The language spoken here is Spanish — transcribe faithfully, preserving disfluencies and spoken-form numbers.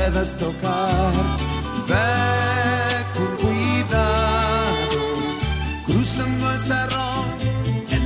puedas tocar. Ve con cuidado, cruzando el cerro, el